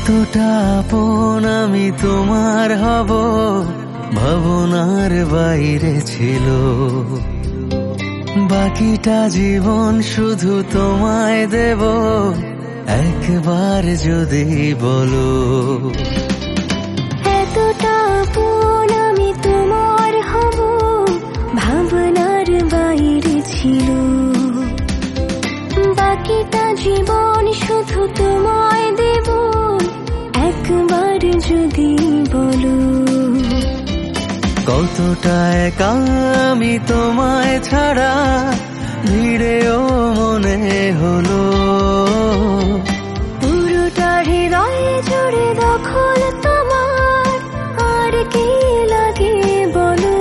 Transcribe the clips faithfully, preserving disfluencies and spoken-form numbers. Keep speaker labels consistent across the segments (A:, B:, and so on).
A: কতটা আপন আমি তোমার হব ভাবনার বাইরে ছিল। বাকিটা জীবন শুধু তোমায় দেব একবার যদি বলো।
B: এতটা আপন আমি তোমার হব ভাবনার বাইরে ছিল। বাকিটা জীবন শুধু তোমায় দেব একবার যদি বলো।
A: কতটা একা আমি তোমায় ছাড়া ভিড়েও মনে হলো।
B: পুরোটা হৃদয় জুড়ে দখল তোমার, আর কি লাগে বলো।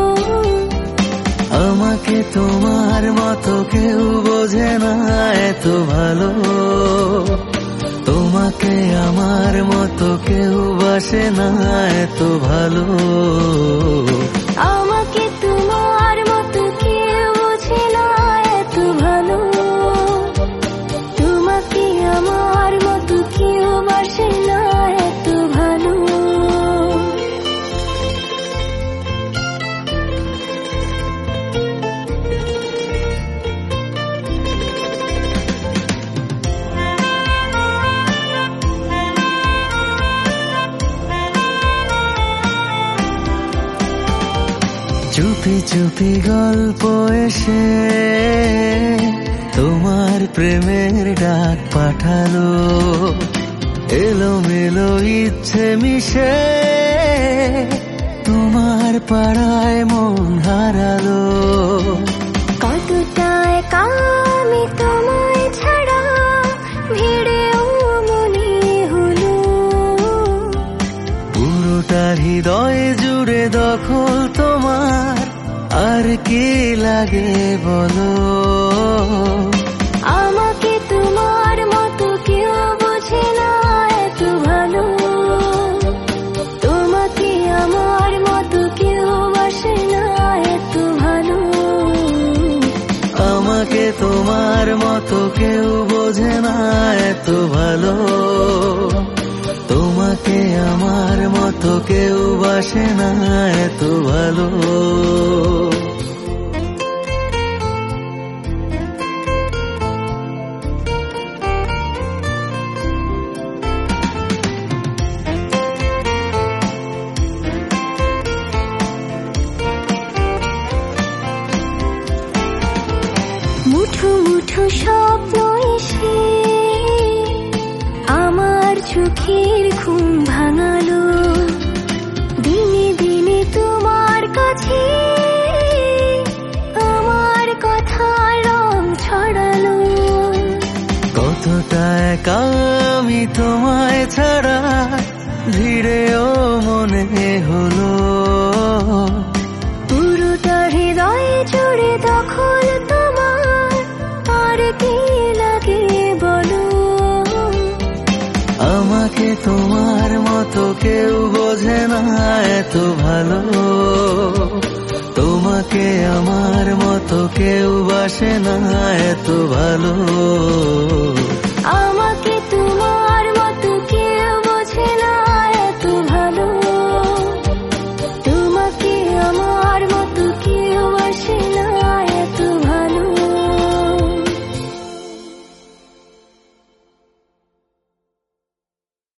A: আমাকে তোমার মতো কেউ বোঝে না এত ভালো। তোমাকে আমার মতো কেউ বাসে না এত ভালো।
B: আমাকে তোমার মতো কেউ বোঝে না এত ভালো। তোমাকে আমার মতো কেউ বাসে না এত ভালো।
A: চুপি চুপি গল্প এসে তোমার প্রেমের ডাক পাঠালো। এলো মেলো ইচ্ছে মিশে তোমার পাড়ায় মন হারালো।
B: কতটা একা আমি তোমায় ছাড়া ভিড়েও মনে হলো।
A: পুরোটা হৃদয় জুড়ে দখল তোমার, আর কি লাগে বলো।
B: আমাকে তোমার মতো কেউ বোঝে না এত ভালো। তোমাকে আমার মতো কেউ বাসে না এত ভালো।
A: আমাকে তোমার মতো কেউ বোঝে না এত ভালো। তোমাকে আমার মতো কেউ বাসে না এত ভালো।
B: মুঠো মুঠো স্বপ্ন এসে আমার চোখের ঘুম ভাঙালো। দিনে দিনে তোমার কাছে আমার কথা রং ছড়ালো।
A: কতটা একা আমি তোমায় ছাড়া ভিড়েও মনে হলো।
B: পুরোটা হৃদয় জুড়ে দখল তোমার, আর কি লাগে বলো।
A: আমাকে তোমার মতো কেউ বোঝে না এত ভালো। তোমাকে আমার মতো কেউ বাসে না এত ভালো।